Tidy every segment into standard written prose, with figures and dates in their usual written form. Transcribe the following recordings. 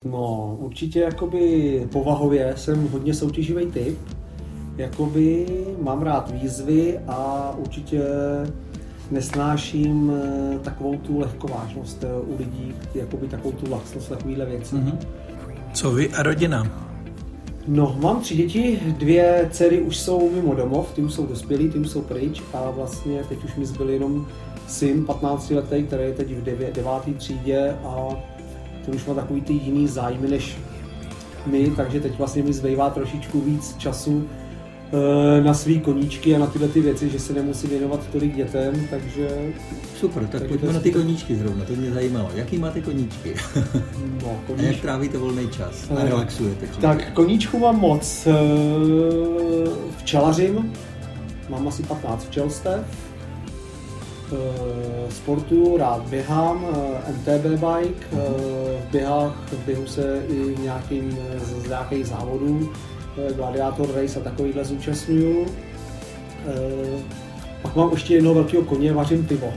No, určitě jakoby povahově jsem hodně soutěživý typ. Jakoby mám rád výzvy a určitě nesnáším takovou tu lehkovážnost u lidí, jakoby takovou tu laxnost, takovýhle věci. Mm-hmm. Co vy a rodina? No, mám 3 děti, 2 dcery už jsou mimo domov, ty už jsou dospělí, ty už jsou pryč a vlastně teď už mi zbyl jenom syn 15 letý, který je teď v 9. třídě a ten už má takový ty jiný zájmy než my, takže teď vlastně mi zbývá trošičku víc času na svý koníčky a na tyhle ty věci, že se nemusí věnovat tolik dětem, takže... Super, tak pojďme na ty koníčky zrovna, to mě zajímalo. Jaký máte koníčky? No, a jak trávíte volný čas a relaxujete? Tak koníčku mám moc. Včelařím, mám asi 15 včelstev. Sportu rád běhám, MTB bike, v běhu se i z nějakých závodů, Gladiator Race a takovýhle zúčastňuju. Pak mám ještě jednoho velkého koně, vařím pivo.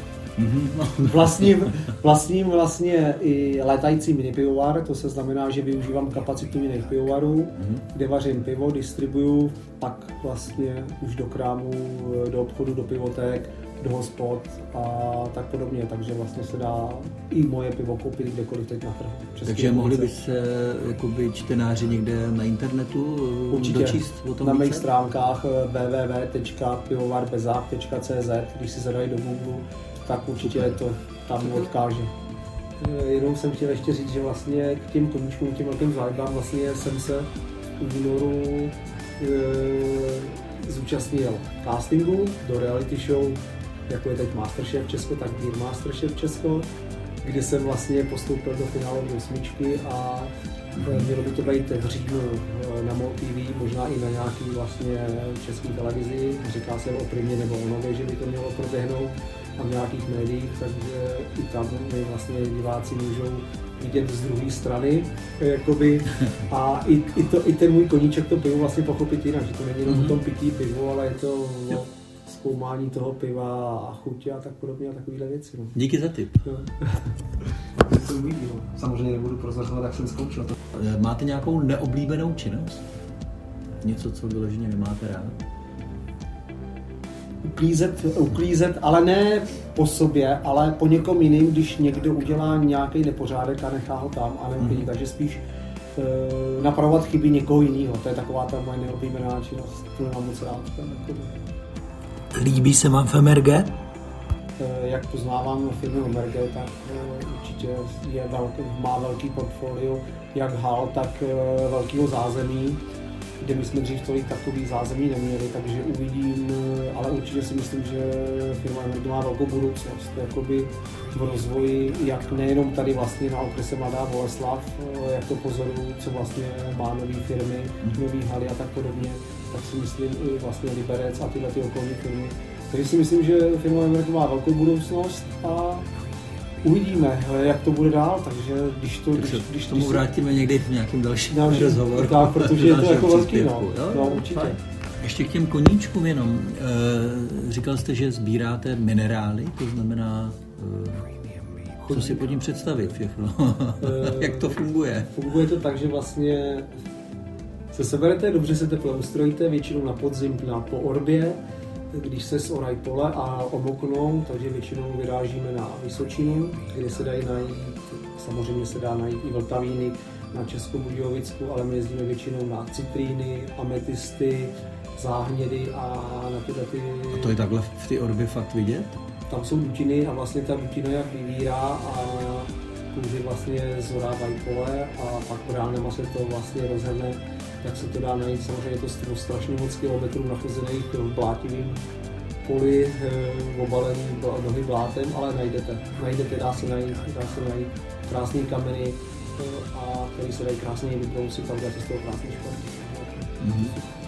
Vlastním vlastně i létající minipivovar, to se znamená, že využívám kapacitu jiných pivovarů, kde vařím pivo, distribuju, pak vlastně už do krámu, do obchodu, do pivoték, do hospod a tak podobně, takže vlastně se dá i moje pivo koupit kdekoliv teď na trhu. Takže mohli by se jakoby čtenáři někde na internetu dočíst o tom na více? mých stránkách www.pivovarbezák.cz, když si zadají do Google, tak určitě to tam odkáže. Jenom jsem chtěl ještě říct, že vlastně k těm koníčkům, těm velkým zájibám vlastně jsem se v únoru zúčastnil castingu do reality show, jako je teď Masterchef Česko, tak Beer Masterchef Česko, kde jsem vlastně postoupil do finálové 8 a mělo by to být v říjnu na MOL TV, možná i na nějaký vlastně české televizi, říká se o Primě nebo o Nově, že by to mělo proběhnout a v nějakých médiích, takže i tam my vlastně diváci můžou vidět z druhé strany, jakoby, a i ten můj koníček to pivo vlastně pochopit jinak, že to není jenom o tom pití pivo, ale je to o zkoumání toho piva a chutě a tak podobně a takovýhle věci. No. Díky za tip. Samozřejmě nebudu prozrazovat, jak jsem zkoušel to. Máte nějakou neoblíbenou činnost? Něco, co vyloženě nemáte rád? Uklízet, ale ne po sobě, ale po někom jiným, když někdo udělá nějaký nepořádek a nechá ho tam a neuklidí, takže spíš napravovat chyby někoho jiného. To je taková ta moje neoblíbená činnost, tu nemám moc rád. Líbí se vám v MRG? Jak poznávám firmu MRG, tak určitě má velký portfolio, jak hal, tak velkého zázemí, kde my jsme dřív tolik takový zázemí neměli, takže uvidím, ale určitě si myslím, že firma MRG má velkou budoucnost, jakoby v rozvoji, jak nejenom tady vlastně na okrese Mladá Boleslav, jak to pozoruju, co vlastně má nové firmy, nové haly a tak podobně, tak si myslím i vlastně Liberec a tyhle ty okolní firmy. Takže si myslím, že firma MRG má velkou budoucnost a uvidíme, jak to bude dál, takže když tomu vrátíme někdy v nějakém dalším rozhovoru. Tak, protože je to jako velký, no, určitě. Ještě k těm koníčkům jenom. Říkal jste, že sbíráte minerály, to znamená, co si pod tím představit všechno? Jak to funguje? Funguje to tak, že vlastně se seberete, dobře se teple ustrojíte, většinou na podzim po orbě, když se zorají pole a omoknou, takže většinou vyrážíme na Vysočinu, kde se dají najít, samozřejmě se dá najít i vltavíny na Českobudějovicku, ale my jezdíme většinou na citríny, ametisty, záhnědy a na tyhle ty... A to je takhle v té orbě fakt vidět? Tam jsou dutiny a vlastně ta dutina jak vybírá a kůži vlastně zorávají pole a pak ránema se to vlastně rozhrne, tak se to dá najít. Samozřejmě je to strašně moc kilometrů nachozených v blátivém poli, obalený nohy blátem, ale najdete, dá se najít krásné kameny, a který se dají krásně vybrousit a udělat z toho krásný špatný.